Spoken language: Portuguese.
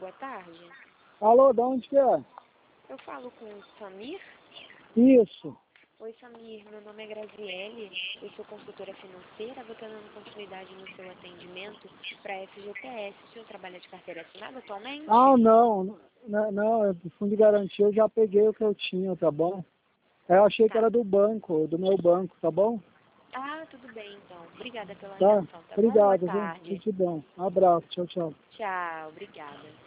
boa tarde. Alô, de onde que é? Eu falo com o Samir. Isso. Oi, Samir. Meu nome é Graziele. Eu sou consultora financeira. Vou estar dando continuidade no seu atendimento para a FGTS. O senhor trabalha de carteira assinada atualmente? Ah, não, é do fundo de garantia, eu já peguei o que eu tinha, tá bom? Eu achei que Tá. era do banco, do meu banco, tá bom? Ah, tudo bem, então. Obrigada pela Tá? atenção, tá bom? Boa Obrigado, viu? tarde. Tudo de bom. Um abraço, tchau, tchau. Tchau, obrigada.